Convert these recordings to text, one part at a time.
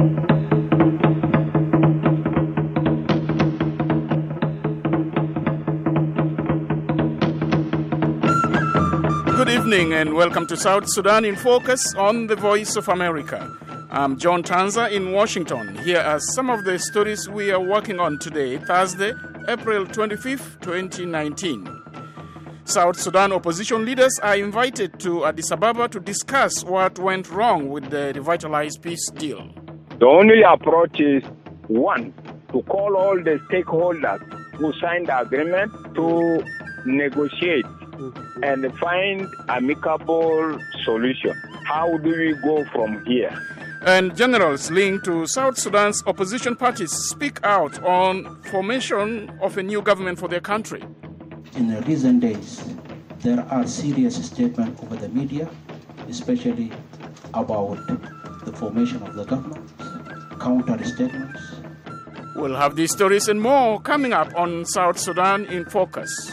Good evening and welcome to South Sudan in Focus on the Voice of America. I'm John Tanza in Washington. Here are some of the stories we are working on today, Thursday, April 25th, 2019. South Sudan opposition leaders are invited to Addis Ababa to discuss what went wrong with the revitalized peace deal. The only approach is, one, to call all the stakeholders who signed the agreement to negotiate and find amicable solution. How do we go from here? And generals linked to South Sudan's opposition parties speak out on formation of a new government for their country. In the recent days, there are serious statements over the media, especially about the formation of the government, counter statements. We'll have these stories and more coming up on South Sudan in Focus.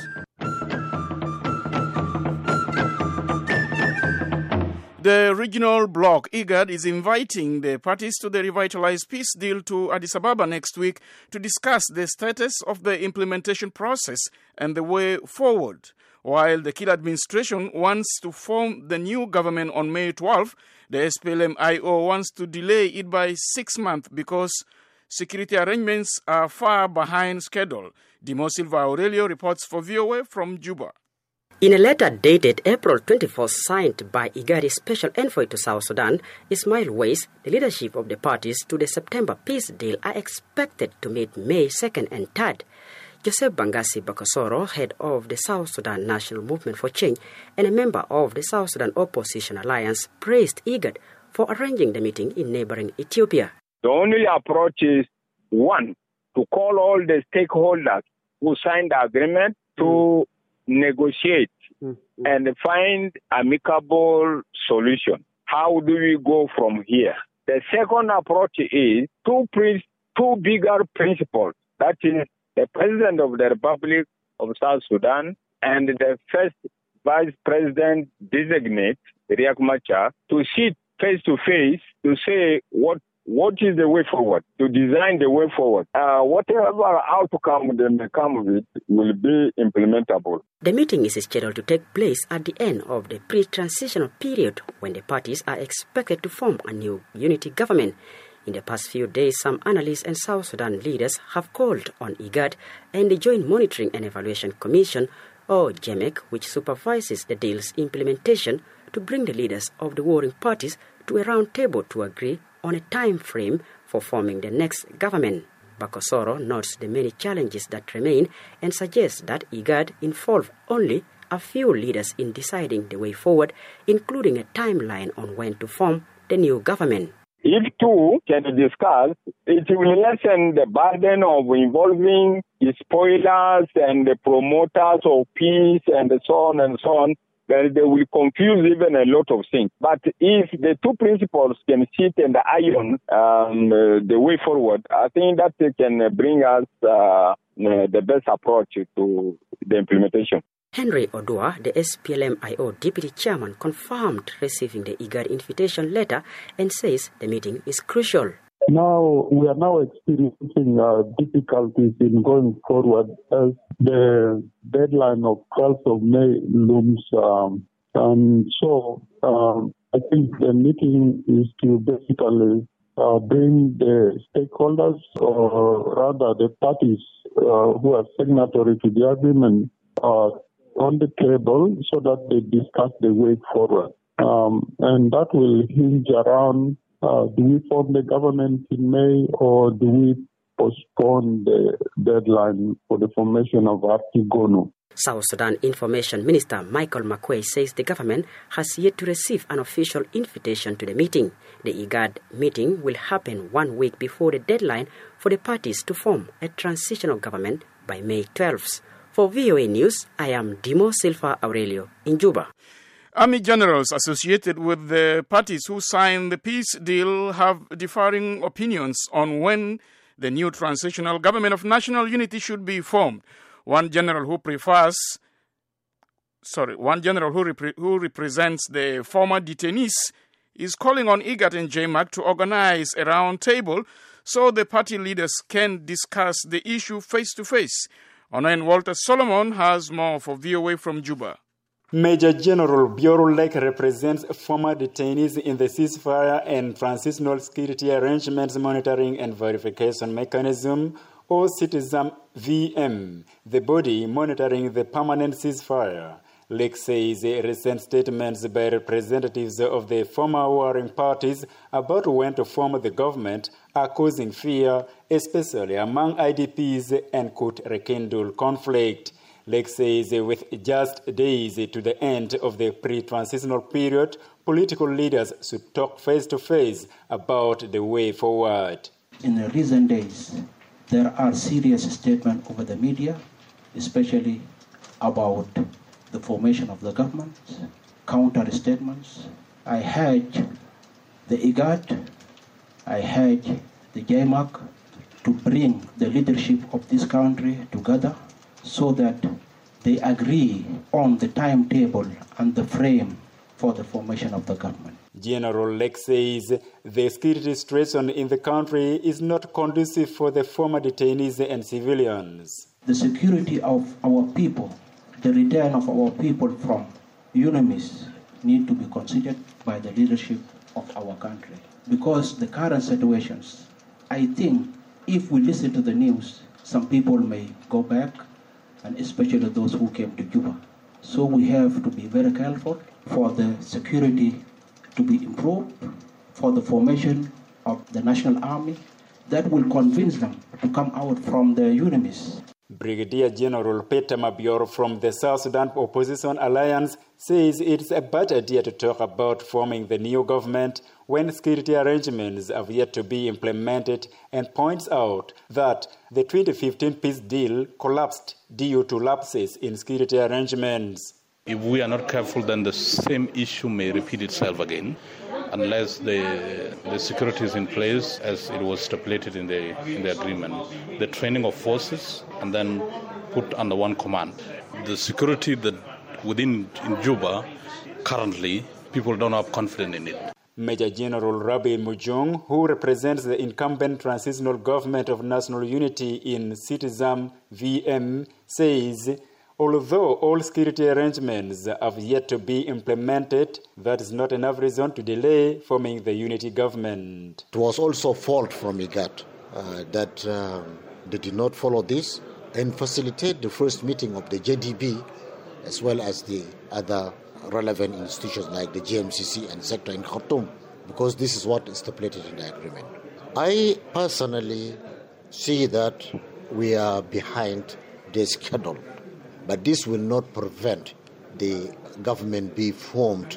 The regional bloc, IGAD, is inviting the parties to the revitalized peace deal to Addis Ababa next week to discuss the status of the implementation process and the way forward. While the Kir administration wants to form the new government on May 12, the SPLM-IO wants to delay it by 6 months because security arrangements are far behind schedule. Dimo Silva Aurelio reports for VOA from Juba. In a letter dated April 24th signed by IGAD's Special Envoy to South Sudan, Ismail Weiss, the leadership of the parties to the September peace deal are expected to meet May 2nd and 3rd. Joseph Bangasi Bakosoro, head of the South Sudan National Movement for Change and a member of the South Sudan Opposition Alliance, praised IGAD for arranging the meeting in neighboring Ethiopia. The only approach is, one, to call all the stakeholders who signed the agreement to negotiate and find amicable solution. How do we go from here? The second approach is two bigger principles. That is the President of the Republic of South Sudan and the first Vice President designate, Riek Machar, to sit face to face to say what is the way forward, to design the way forward. Whatever outcome they may come of it will be implementable. The meeting is scheduled to take place at the end of the pre-transitional period when the parties are expected to form a new unity government. In the past few days, some analysts and South Sudan leaders have called on IGAD and the Joint Monitoring and Evaluation Commission, or JEMEC, which supervises the deal's implementation, to bring the leaders of the warring parties to a round table to agree on a time frame for forming the next government. Bakosoro notes the many challenges that remain and suggests that IGAD involve only a few leaders in deciding the way forward, including a timeline on when to form the new government. If two can discuss, it will lessen the burden of involving the spoilers and the promoters of peace and so on and so on. They will confuse even a lot of things. But if the two principles can sit and iron the way forward, I think that can bring us the best approach to the implementation. Henry Odua, the SPLM-IO deputy chairman, confirmed receiving the IGAD invitation letter and says the meeting is crucial. Now, we are now experiencing difficulties in going forward as the deadline of 12th of May looms. And so I think the meeting is to basically bring the stakeholders, or rather the parties who are signatory to the agreement, on the table so that they discuss the way forward. And that will hinge around, do we form the government in May or do we postpone the deadline for the formation of Artigono? South Sudan Information Minister Michael McQuay says the government has yet to receive an official invitation to the meeting. The IGAD meeting will happen 1 week before the deadline for the parties to form a transitional government by May 12th. For VOA News, I am Dimo Silva Aurelio in Juba. Army generals associated with the parties who signed the peace deal have differing opinions on when the new transitional government of national unity should be formed. One general who represents the former detainees is calling on IGAD and JMAC to organize a round table so the party leaders can discuss the issue face to face. Onen Walter Solomon has more for VOA from Juba. Major General Bioro Lake represents former detainees in the ceasefire and transitional security arrangements monitoring and verification mechanism, or Citizen VM, the body monitoring the permanent ceasefire. Lake says recent statements by representatives of the former warring parties about when to form the government are causing fear, especially among IDPs, and could rekindle conflict. Lake says with just days to the end of the pre-transitional period, political leaders should talk face-to-face about the way forward. In the recent days, there are serious statements over the media, especially about the formation of the government, counter statements. I heard the IGAD, I heard the JMAC to bring the leadership of this country together so that they agree on the timetable and the frame for the formation of the government. General Lake says the security situation in the country is not conducive for the former detainees and civilians. The security of our people, the return of our people from UNAMIS need to be considered by the leadership of our country. Because the current situations, I think if we listen to the news, some people may go back, and especially those who came to Juba. So we have to be very careful for the security to be improved, for the formation of the National Army that will convince them to come out from the UNAMIS. Brigadier General Peter Mabior from the South Sudan Opposition Alliance says it's a bad idea to talk about forming the new government when security arrangements have yet to be implemented, and points out that the 2015 peace deal collapsed due to lapses in security arrangements. If we are not careful, then the same issue may repeat itself again, unless the security is in place as it was stipulated in the agreement. The training of forces and then put under one command. The security that in Juba, currently, people don't have confidence in it. Major General Rabi Mujung, who represents the incumbent transitional government of national unity in Citizen VM, says although all security arrangements have yet to be implemented, that is not enough reason to delay forming the unity government. It was also fault from IGAD that they did not follow this and facilitate the first meeting of the JDB as well as the other relevant institutions like the GMCC and sector in Khartoum, because this is what is stipulated in the agreement. I personally see that we are behind the schedule, but this will not prevent the government be formed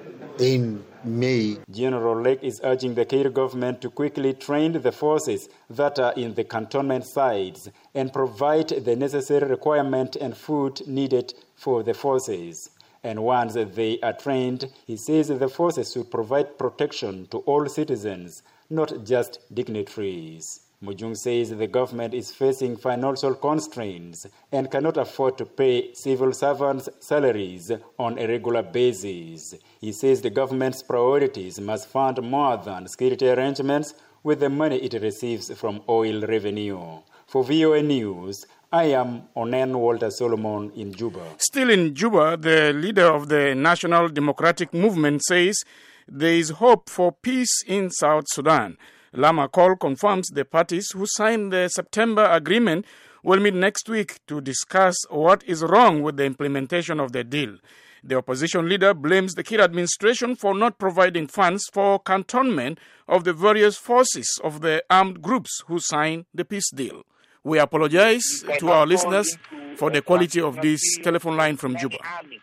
in May. General Lake is urging the Cairo government to quickly train the forces that are in the cantonment sites and provide the necessary requirement and food needed for the forces. And once they are trained, he says the forces should provide protection to all citizens, not just dignitaries. Mujung says the government is facing financial constraints and cannot afford to pay civil servants' salaries on a regular basis. He says the government's priorities must fund more than security arrangements with the money it receives from oil revenue. For VOA News, I am Onen Walter Solomon in Juba. Still in Juba, the leader of the National Democratic Movement says there is hope for peace in South Sudan. Lama Col confirms the parties who signed the September agreement will meet next week to discuss what is wrong with the implementation of the deal. The opposition leader blames the Kir administration for not providing funds for cantonment of the various forces of the armed groups who signed the peace deal. We apologize to our listeners for the quality of this telephone line from Juba.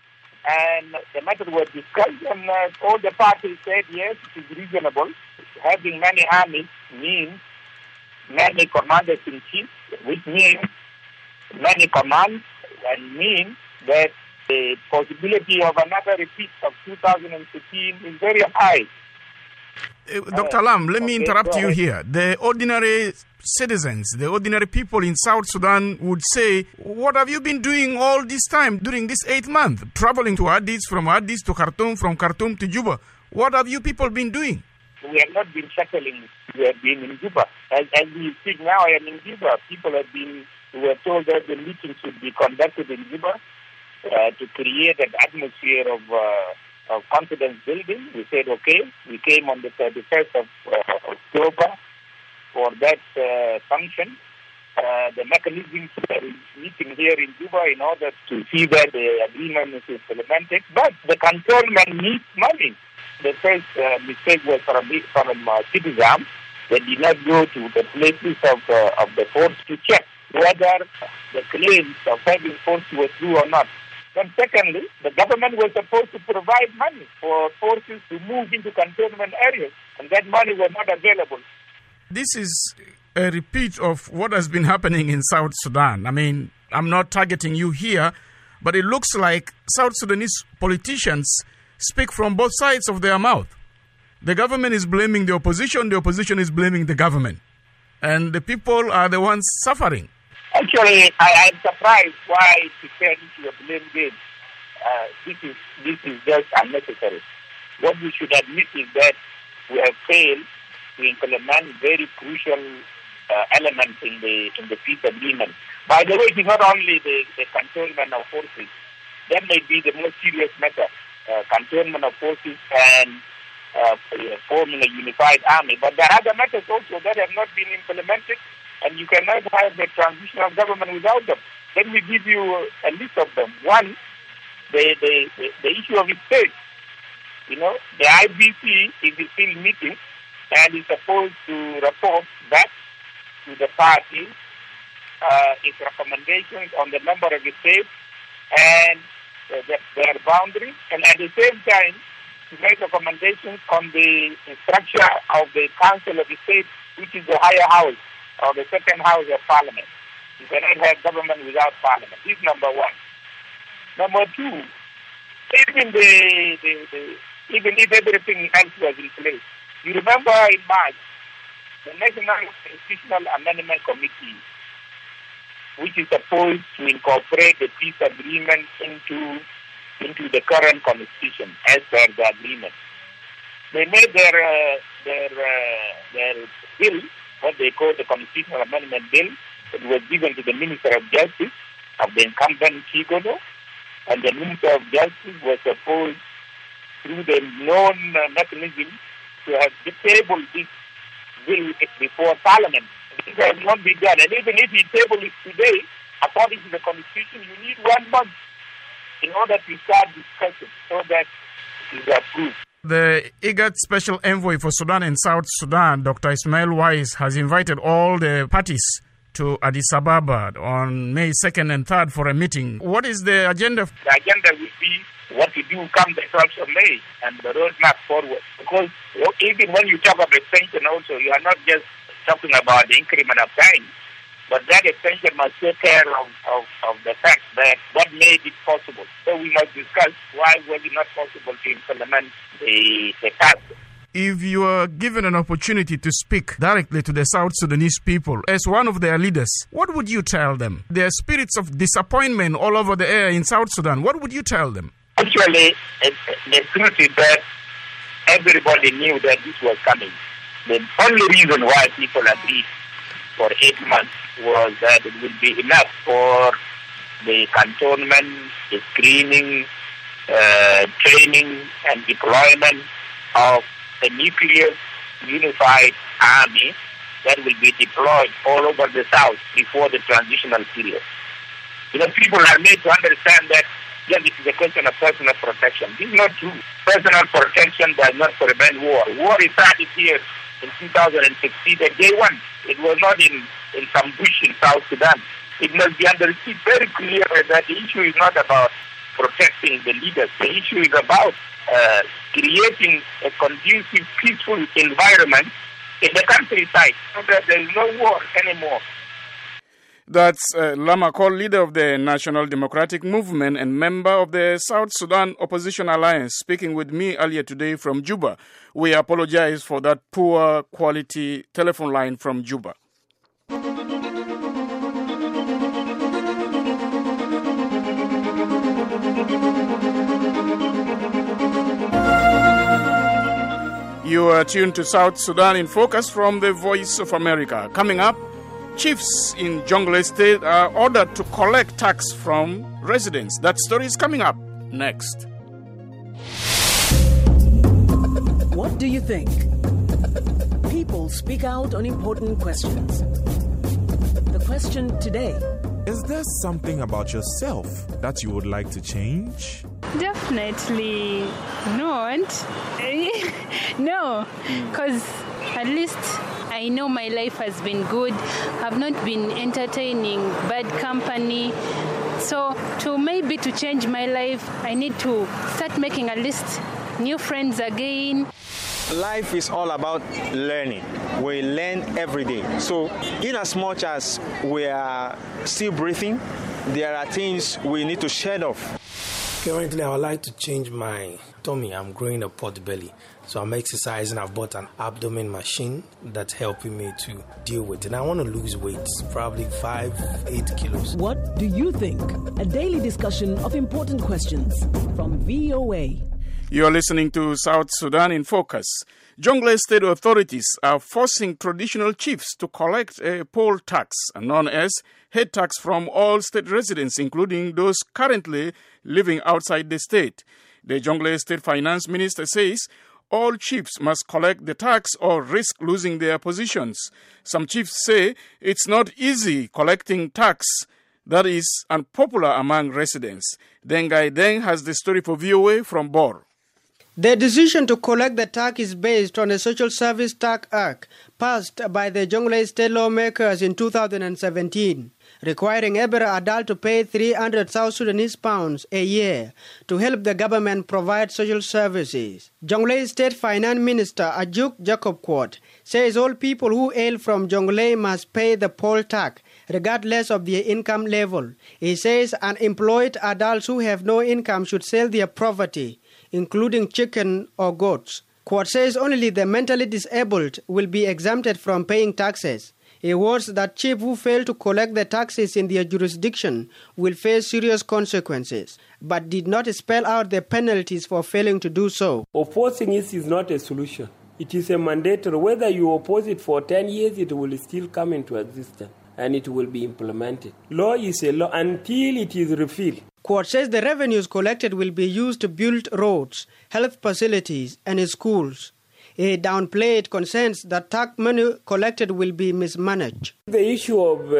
And the matter was discussed, and all the parties said yes, it is reasonable. Having many armies means many commanders-in-chief, which means many commands, and means that the possibility of another repeat of 2015 is very high. Dr. Lam, let me interrupt you here. The ordinary citizens, the ordinary people in South Sudan would say, what have you been doing all this time during this 8 months? Traveling to Addis, from Addis to Khartoum, from Khartoum to Juba. What have you people been doing? We have not been settling. We have been in Juba. As we speak now, I am in Juba. People were told that the meeting should be conducted in Juba to create an atmosphere of confidence building. We said, okay. We came on the 31st of October for that function. The mechanisms are meeting here in Juba in order to see that the agreement is implemented. But the cantonment needs money. The first mistake was from citizens. They did not go to the places of the force to check whether the claims of having force were true or not. And secondly, the government was supposed to provide money for forces to move into cantonment areas, and that money was not available. This is a repeat of what has been happening in South Sudan. I mean, I'm not targeting you here, but it looks like South Sudanese politicians speak from both sides of their mouth. The government is blaming the opposition is blaming the government. And the people are the ones suffering. Actually, I'm surprised why to turn into a blame game. This is just unnecessary. What we should admit is that we have failed to implement very crucial elements in the peace agreement. By the way, it is not only the cantonment of forces. That may be the most serious matter. Cantonment of forces and forming a unified army. But there are other matters also that have not been implemented, and you cannot have the transitional government without them. Let me give you a list of them. One, the issue of state. You know, the IBC is still meeting and is supposed to report back to the party its recommendations on the number of states and their boundaries, and at the same time to make recommendations on the structure of the Council of the State, which is the higher house or the second house of Parliament. You cannot have government without Parliament. This is number one. Number two, even if everything else was in place, you remember in March, the National Constitutional Amendment Committee, which is supposed to incorporate the peace agreement into the current constitution as per the agreement. They made their bill, what they call the Constitutional Amendment Bill. It was given to the Minister of Justice of the incumbent Chigodo, and the Minister of Justice was supposed, through the known mechanism, to have tabled this bill before Parliament. It has not been done. And even if he tabled it today, according to the Constitution, you need 1 month in order to start discussion so that it is approved. The IGAD Special Envoy for Sudan and South Sudan, Dr. Ismail Wais, has invited all the parties to Addis Ababa on May 2nd and 3rd for a meeting. What is the agenda? The agenda will be what to do come the 12th of May and the roadmap forward. Because even when you talk about extension also, you are not just talking about the increment of time, but that extension must take care of the fact that what made it possible. So we must discuss why was it not possible to implement the task. If you are given an opportunity to speak directly to the South Sudanese people as one of their leaders, what would you tell them? There are spirits of disappointment all over the air in South Sudan. What would you tell them? Actually, the truth is that everybody knew that this was coming. The only reason why people agreed for 8 months was that it would be enough for the cantonment, the screening, training and deployment of a nuclear unified army that will be deployed all over the south before the transitional period. You know, people are made to understand that yes, it is a question of personal protection. This is not true. Personal protection does not prevent war. War started here in 2016 at day one. It was not in some bush in South Sudan. It must be understood very clearly that the issue is not about protecting the leaders. The issue is about creating a conducive, peaceful environment in the countryside so that there is no war anymore. That's Lama Col, leader of the National Democratic Movement and member of the South Sudan Opposition Alliance, speaking with me earlier today from Juba. We apologize for that poor quality telephone line from Juba. You are tuned to South Sudan in Focus from the Voice of America. Coming up, chiefs in Jonglei State are ordered to collect tax from residents. That story is coming up next. What do you think? People speak out on important questions. The question today: is there something about yourself that you would like to change? Definitely not. No, because at least I know my life has been good. I've not been entertaining bad company. So to change my life, I need to start making at least new friends again. Life is all about learning. We learn every day. So in as much as we are still breathing, there are things we need to shed off. Currently, I would like to change my tummy. I'm growing a pot belly. So I'm exercising. I've bought an abdomen machine that's helping me to deal with it. And I want to lose weight, probably 5-8 kilos. What do you think? A daily discussion of important questions from VOA. You are listening to South Sudan in Focus. Jonglei State authorities are forcing traditional chiefs to collect a poll tax, known as head tax, from all state residents, including those currently living outside the state. The Jonglei State Finance Minister says all chiefs must collect the tax or risk losing their positions. Some chiefs say it's not easy collecting tax that is unpopular among residents. Dengai Deng has the story for VOA from Bor. The decision to collect the tax is based on the Social Service Tax Act passed by the Jonglei State lawmakers in 2017, requiring every adult to pay 300 South Sudanese pounds a year to help the government provide social services. Jonglei State Finance Minister Ajuk Jacob Quart says all people who hail from Jonglei must pay the poll tax regardless of their income level. He says unemployed adults who have no income should sell their property, including chicken or goats. Quart says only the mentally disabled will be exempted from paying taxes. He warns that chiefs who fail to collect the taxes in their jurisdiction will face serious consequences, but did not spell out the penalties for failing to do so. Opposing it is not a solution. It is a mandatory. Whether you oppose it for 10 years, it will still come into existence and it will be implemented. Law is a law until it is repealed. Quart says the revenues collected will be used to build roads, health facilities, and schools. He downplayed concerns that tax money collected will be mismanaged. The issue of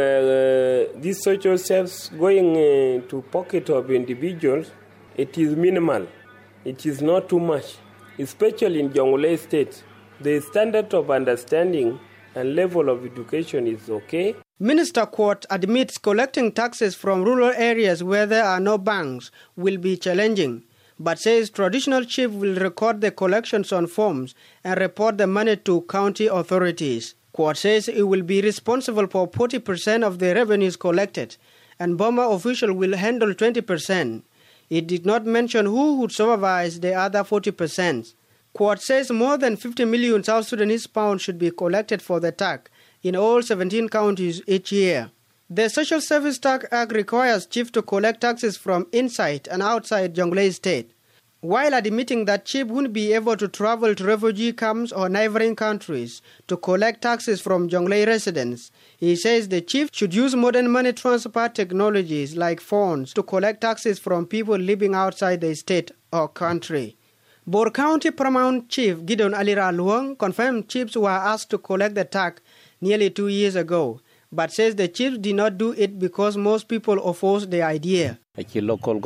these social services going to pocket of individuals, it is minimal. It is not too much, especially in Jonglei State. The standard of understanding and level of education is okay. Minister Quart admits collecting taxes from rural areas where there are no banks will be challenging, but says traditional chiefs will record the collections on forms and report the money to county authorities. Quart says he will be responsible for 40% of the revenues collected, and Burma officials will handle 20%. He did not mention who would supervise the other 40%. Quart says more than 50 million South Sudanese pounds should be collected for the tax in all 17 counties each year. The Social Service Tax Act requires chiefs to collect taxes from inside and outside Jonglei State. While admitting that chiefs wouldn't be able to travel to refugee camps or neighboring countries to collect taxes from Jonglei residents, he says the chief should use modern money transfer technologies like phones to collect taxes from people living outside the state or country. Bor County Paramount Chief Gideon Alira Luong confirmed chiefs were asked to collect the tax nearly 2 years ago, but says the chiefs did not do it because most people opposed the idea. The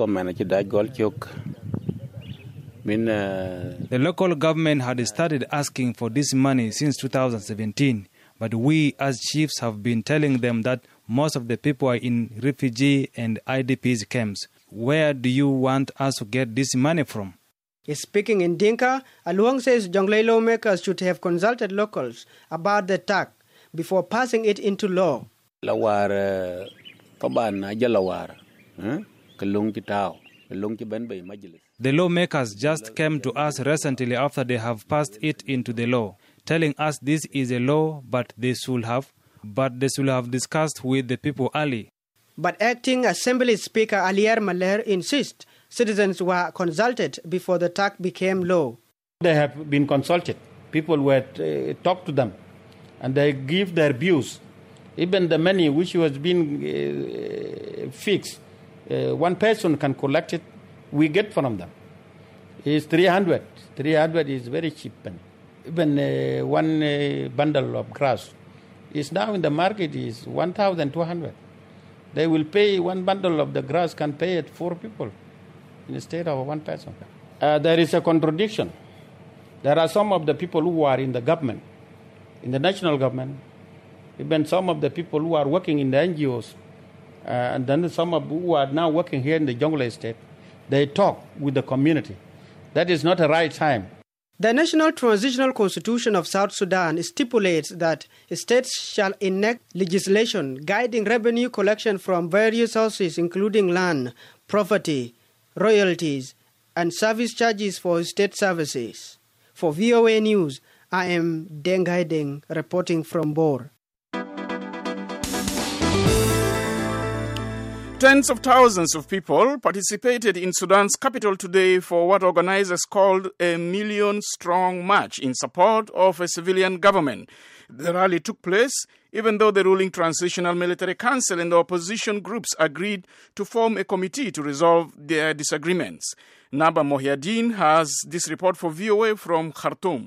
local government had started asking for this money since 2017, but we as chiefs have been telling them that most of the people are in refugee and IDPs camps. Where do you want us to get this money from? Speaking in Dinka, Aluang says Jonglei lawmakers should have consulted locals about the tax before passing it into law. The lawmakers just came to us recently after they have passed it into the law, telling us this is a law, but they should have discussed with the people early. But Acting Assembly Speaker Alier Maler insists citizens were consulted before the tax became law. They have been consulted People were talk to them, and they give their views. Even the money which was being fixed, one person can collect it. We get from them. It's 300. 300 is very cheap money. Even one bundle of grass is now in the market is 1,200. They will pay one bundle of the grass can pay it 4 people instead of one person. There is a contradiction. There are some of the people who are in the government, in the national government, even some of the people who are working in the NGOs, and then some of who are now working here in the Jonglei State. They talk with the community. That is not the right time. The National Transitional Constitution of South Sudan stipulates that states shall enact legislation guiding revenue collection from various sources, including land, property, royalties, and service charges for state services. For VOA News, I am Deng Haideng reporting from Bor. Tens of thousands of people participated in Sudan's capital today for what organizers called a million-strong march in support of a civilian government. The rally took place even though the ruling Transitional Military Council and the opposition groups agreed to form a committee to resolve their disagreements. Naba Mohiaddin has this report for VOA from Khartoum.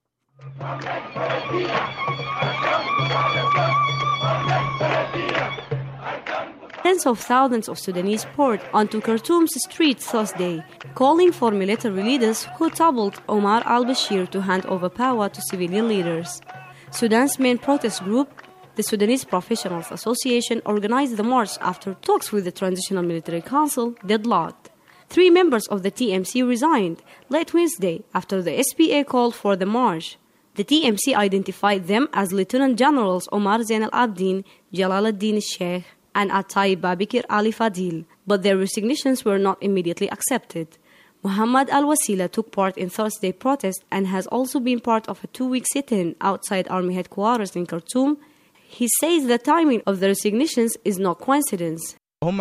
Tens of thousands of Sudanese poured onto Khartoum's streets Thursday, calling for military leaders who toppled Omar al-Bashir to hand over power to civilian leaders. Sudan's main protest group, the Sudanese Professionals Association, organized the march after talks with the Transitional Military Council deadlocked. 3 members of the TMC resigned late Wednesday after the SPA called for the march. The TMC identified them as Lieutenant Generals Omar Zain al-Abidin, Jalal ad-Din al-Sheikh, and Atai Babikir Ali Fadil, but their resignations were not immediately accepted. Muhammad al-Wasila took part in Thursday's protest and has also been part of a 2-week sit-in outside Army headquarters in Khartoum. He says the timing of the resignations is no coincidence.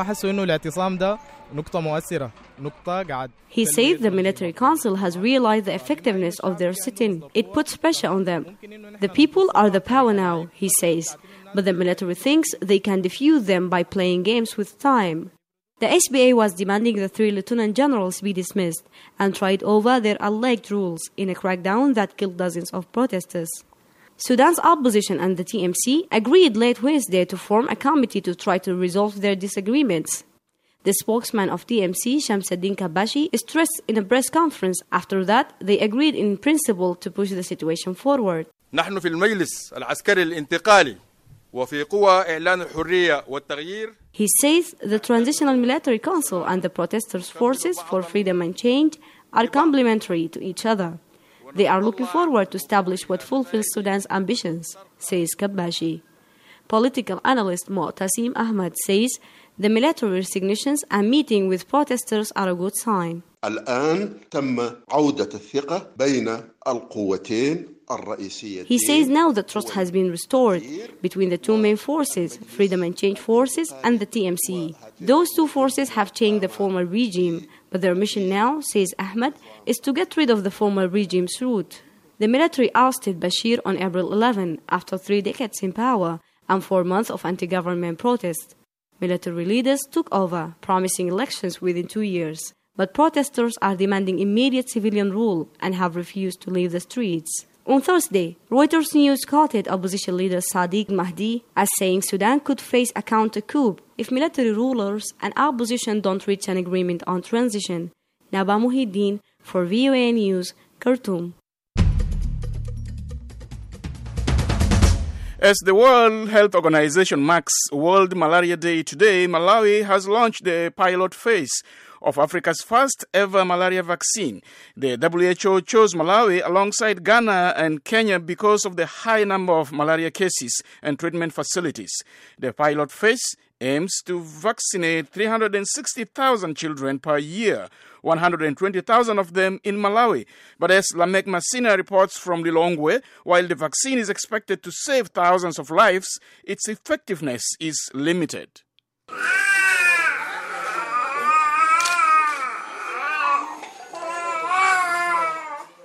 He says the military council has realized the effectiveness of their sit-in. It puts pressure on them. The people are the power now, he says, but the military thinks they can defuse them by playing games with time. The SPA was demanding the 3 lieutenant generals be dismissed and tried over their alleged rules in a crackdown that killed dozens of protesters. Sudan's opposition and the TMC agreed late Wednesday to form a committee to try to resolve their disagreements. The spokesman of TMC, Shamsuddin Kabashi, stressed in a press conference after that they agreed in principle to push the situation forward. نحن في المجلس العسكري الانتقالي وفي قوى إعلان الحرية والتغيير. He says the Transitional Military Council and the protesters' forces for freedom and change are complementary to each other. They are looking forward to establish what fulfills Sudan's ambitions, says Kabashi. Political analyst Mu'tasim Ahmad says the military resignations and meeting with protesters are a good sign. الآن تم عودة الثقة بين القوتين الرئيسيتين. He says now the trust has been restored between the 2 main forces, Freedom and Change forces and the TMC. Those 2 forces have changed the former regime, but their mission now, says Ahmed, is to get rid of the former regime's root. The military ousted Bashir on April 11 after 3 decades in power and 4 months of anti-government protests. Military leaders took over, promising elections within 2 years. But protesters are demanding immediate civilian rule and have refused to leave the streets. On Thursday, Reuters News quoted opposition leader Sadiq Mahdi as saying Sudan could face a counter-coup if military rulers and opposition don't reach an agreement on transition. Naba Muhiddin for VOA News, Khartoum. As the World Health Organization marks World Malaria Day today, Malawi has launched the pilot phase of Africa's first ever malaria vaccine. The WHO chose Malawi alongside Ghana and Kenya because of the high number of malaria cases and treatment facilities. The pilot phase aims to vaccinate 360,000 children per year, 120,000 of them in Malawi. But as Lamek Masina reports from Lilongwe, while the vaccine is expected to save thousands of lives, its effectiveness is limited.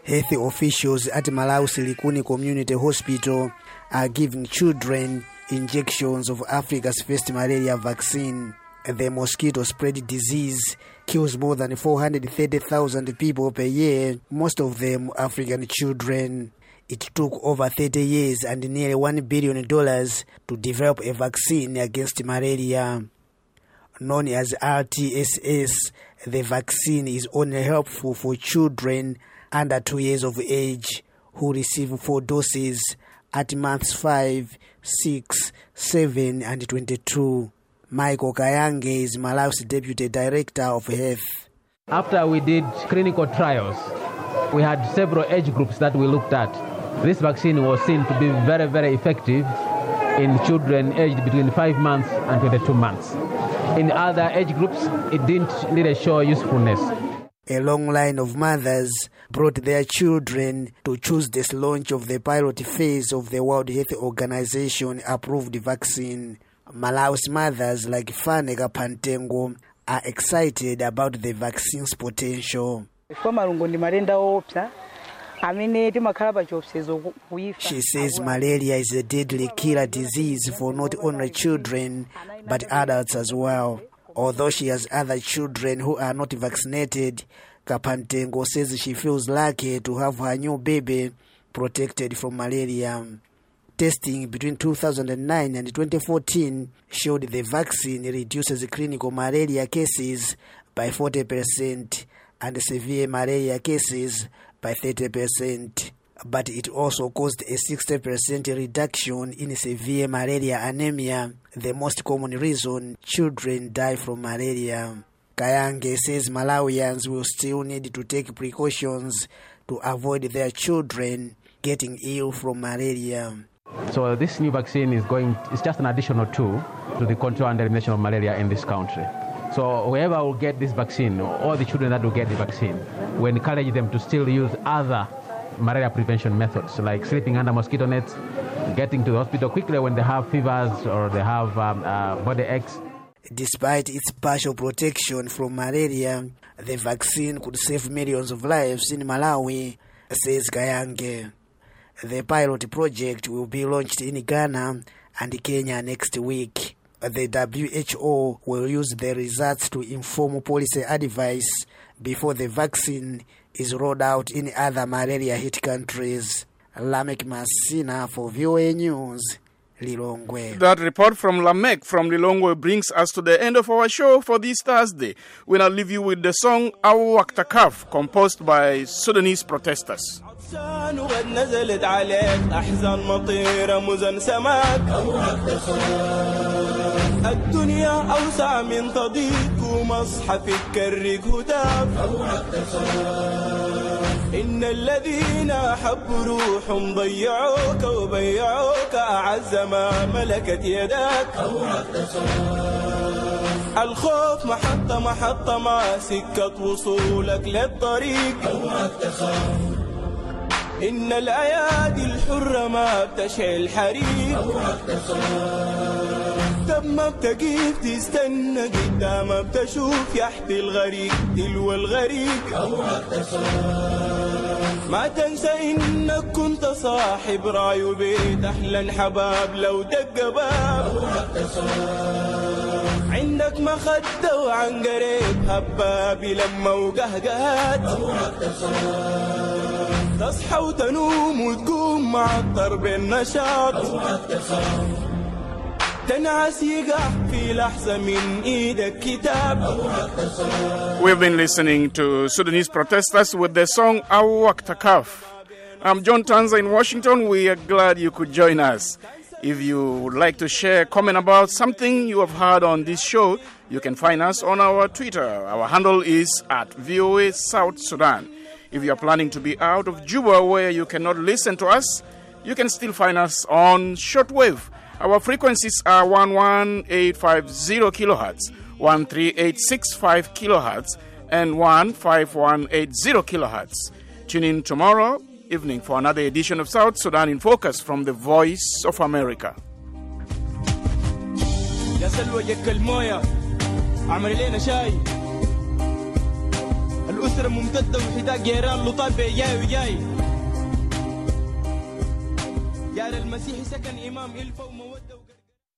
Health officials at Malawi Silikuni Community Hospital are giving children injections of Africa's first malaria vaccine. The mosquito spread disease kills more than 430,000 people per year, most of them African children. It took over 30 years and nearly $1 billion to develop a vaccine against malaria. Known as RTSS, the vaccine is only helpful for children under 2 years of age who receive 4 doses at months 5, 6, 7, and 22. Michael Kayange is Malawi's Deputy Director of Health. After we did clinical trials, we had several age groups that we looked at. This vaccine was seen to be very, very effective in children aged between 5 months and 22 months. In other age groups, it didn't really show usefulness. A long line of mothers brought their children to choose this launch of the pilot phase of the World Health Organization approved vaccine. Malawi's mothers like Fanega Pantengo are excited about the vaccine's potential. She says malaria is a deadly killer disease for not only children but adults as well. Although she has other children who are not vaccinated, Kapantengo says she feels lucky to have her new baby protected from malaria. Testing between 2009 and 2014 showed the vaccine reduces clinical malaria cases by 40% and severe malaria cases by 30%. But it also caused a 60% reduction in severe malaria anemia, the most common reason children die from malaria. Kayange says Malawians will still need to take precautions to avoid their children getting ill from malaria. So this new vaccine is just an additional tool to the control and elimination of malaria in this country. So whoever will get this vaccine, all the children that will get the vaccine, we encourage them to still use other malaria prevention methods like sleeping under mosquito nets, getting to the hospital quickly when they have fevers or they have body aches. Despite its partial protection from malaria, the vaccine could save millions of lives in Malawi, says Kayange. The pilot project will be launched in Ghana and Kenya next week. The WHO will use the results to inform policy advice before the vaccine is rolled out in other malaria-hit countries. Lamek Masina for VOA News, Lilongwe. That report from Lamek from Lilongwe brings us to the end of our show for this Thursday. We now leave you with the song Awu Waktakaf, composed by Sudanese protesters. وقد نزلت عليك أحزان مطيرة مزن سماك الدنيا أوسع من تضيق ومصحفك كرك هداك إن الذين حبوا روحهم ضيعوك وبيعوك أعز ما ملكت يداك الخوف محطة ما سكة وصولك للطريق إن الأيادي الحرة ما بتشعل حريق طب ما بتقيف تستنى قدام بتشوف يحت الغريق تلو الغريق ما تنسى إنك كنت صاحب راي وبيت أحلى حباب لو دق باب عندك مخدة وعن قريب هبابي لما وقهقهات تصحى وتنوم وتقوم مع الضرب النشاط تنعس يقع في لحظة من إيدك كتاب. We've been listening to Sudanese protesters with the song Awu Waktakaf. I'm John Tanza in Washington. We are glad you could join us. If you would like to share, comment about something you have heard on this show, you can find us on our Twitter. Our handle is @VOA South Sudan. If you are planning to be out of Juba where you cannot listen to us, you can still find us on shortwave. Our frequencies are 11850 kilohertz, 13865 kilohertz, and 15180 kilohertz. Tune in tomorrow evening for another edition of South Sudan in Focus from the Voice of America. الأسرة ممتدة وحداء جيران لطاب جاي وجاي. جار المسيح سكن إمام إلفا ومواد